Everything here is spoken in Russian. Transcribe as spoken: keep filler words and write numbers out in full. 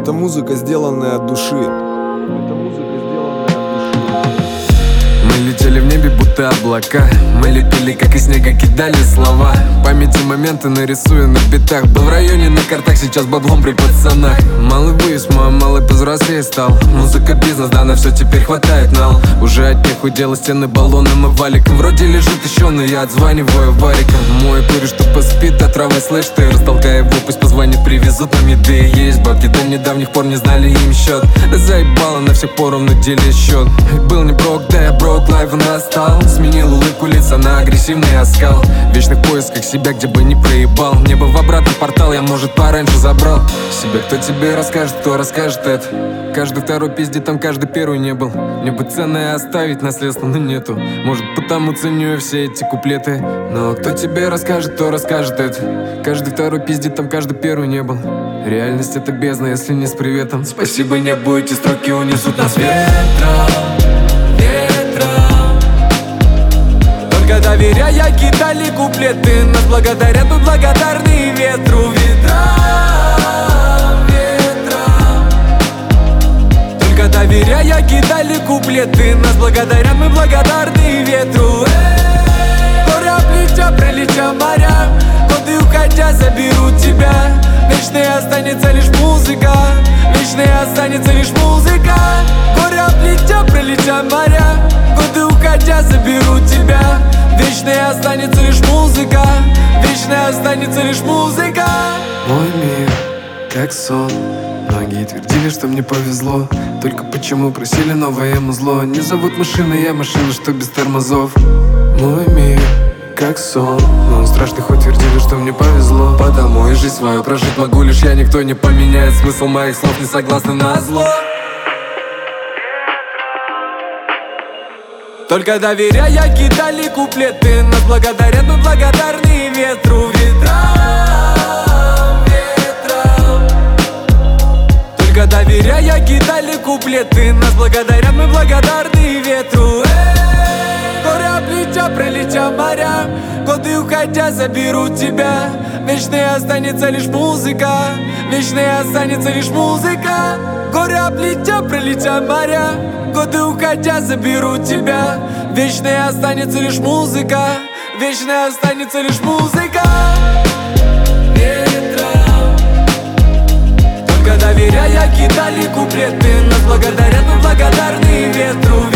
Это музыка, сделанная от души. Это музыка, сделанная от души. Мы летели в небе, будто облака. Мы лепили, как из снега, кидали слова. В памяти моменты нарисую на битах. Был в районе на картах, сейчас баблом при пацанах. Малый вырос, мой малый повзрослее стал. Музыка, бизнес, да, на все теперь хватает нал. Уже от них удела стены баллоном и валиком. Вроде лежит еще, но я отзваниваю вариком. Мой куришь, тупо спит, а трава слышь ты. Растолкай его, пусть позвонит, привезут нам еды. Есть бабки, до недавних пор не знали им счет. Да заебало, на всех поровну деле счет. Был не брок, да я брок, лайв настал. Сменил улыбку лица на агрессивный оскал. В вечных поисках себя, где бы не проебал. Мне бы в обратный портал, я, может, пораньше забрал себя. Кто тебе расскажет, кто расскажет это? Каждый второй пиздит, там каждый первый не был. Мне бы ценное оставить наследство, но нету. Может, потому ценю я все эти куплеты. Но кто тебе расскажет, кто расскажет это? Каждый второй пиздит, там каждый первый не был. Реальность — это бездна, если не с приветом. Спасибо небу, эти строки унесут нас ветром. Только доверяя кидали куплеты. Нас благодарят, мы благодарны ветру, ветрам, ветрам. Только доверяя кидали куплеты. Нас благодарят, мы благодарны ветру. Горя плеча, пролетя моря. Годы уходя заберут тебя. Вечной останется лишь музыка. Вечной останется лишь музыка. Горя плеча, пролетя моря. Годы уходя заберут тебя. Вечной останется лишь музыка. Вечной останется лишь музыка. Мой мир, как сон. Многие твердили, что мне повезло. Только почему просили новое музло? Не зовут машины, я машина, что без тормозов. Мой мир, как сон. Но он страшный, хоть твердили, что мне повезло. Потому и жизнь свою прожить могу лишь я. Никто не поменяет смысл моих слов, не согласны на зло. Только доверяя кидали куплеты. Нас благодарят, мы благодарны ветру, ветрам, ветрам. Только доверяя кидали куплеты. Нас благодарят, мы благодарны ветру. Горя плеча, пролетя моря. Годы уходя заберут тебя. Вечной останется лишь музыка. Вечной останется лишь музыка. Горя плеча, пролетя моря. Годы уходя заберут тебя. Вечной останется лишь музыка. Вечной останется лишь музыка. Ветром. Только доверяя кидали куплеты. Нас благодарят, мы благодарны ветру.